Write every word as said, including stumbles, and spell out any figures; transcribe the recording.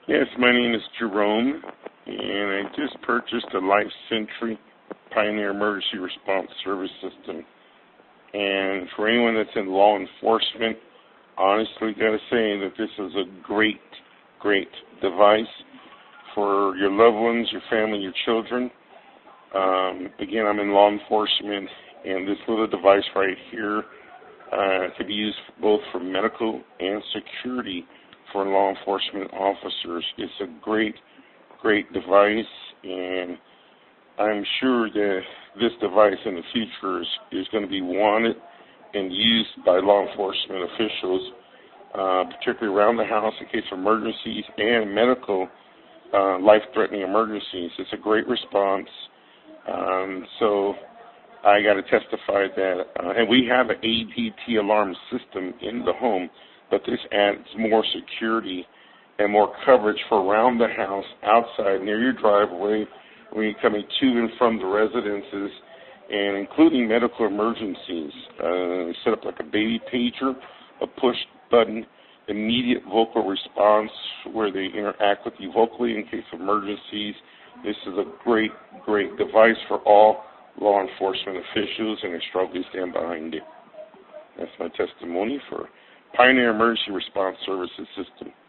Yes, my name is Jerome, and I just purchased a Life Sentry Pioneer Emergency Response Service System. And for anyone that's in law enforcement, honestly, got to say that this is a great, great device for your loved ones, your family, your children. Um, again, I'm in law enforcement, and this little device right here uh, can be used both for medical and security for law enforcement officers. It's a great, great device, and I'm sure that this device in the future is, is going to be wanted and used by law enforcement officials, uh, particularly around the house in case of emergencies and medical uh, life-threatening emergencies. It's a great response. Um, so I got to testify that, uh, and we have an A D T alarm system in the home, but this adds more security and more coverage for around the house, outside, near your driveway, when you're coming to and from the residences, and including medical emergencies. Uh, set up like a baby pager, a push button, immediate vocal response where they interact with you vocally in case of emergencies. This is a great, great device for all law enforcement officials, and I strongly stand behind it. That's my testimony for Pioneer Emergency Response Services System.